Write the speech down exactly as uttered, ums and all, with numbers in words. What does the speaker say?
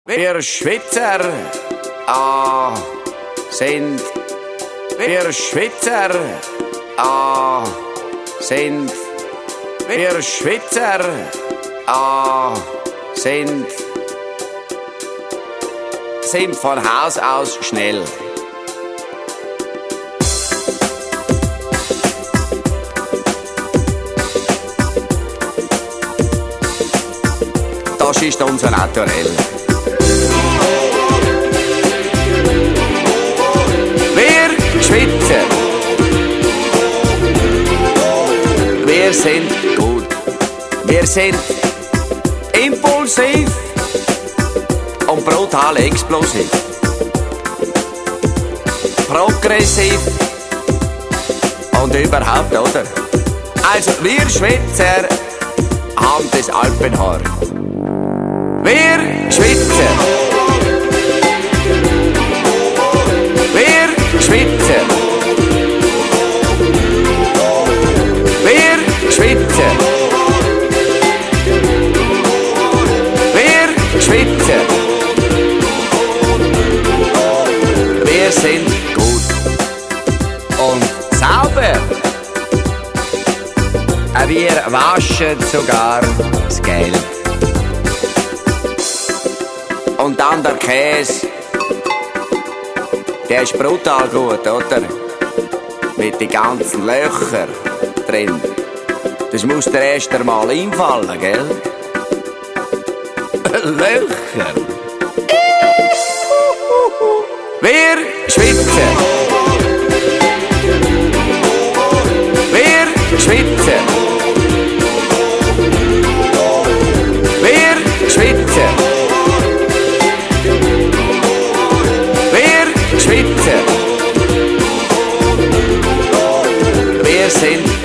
Wir Schweizer ah, sind, wir Schweizer ah, sind, wir Schweizer ah, sind, sind von Haus aus schnell. Das ist unser Naturell. Wir Schweizer, wir sind gut, wir sind impulsiv und brutal explosiv, progressiv und überhaupt, oder? Also wir Schweizer haben das Alpenhaar. Wir Schweizer, wir Schweizer, wir Schweizer, wir Schweizer, wir sind gut und sauber. Wir waschen sogar das Geld. Und dann der Käse, der ist brutal gut, oder? Mit den ganzen Löchern drin. Das muss dir erst einmal einfallen, gell? Löcher. Wir Schweizer. Wir Schweizer. Wir Schweizer. Schweizer, wir sind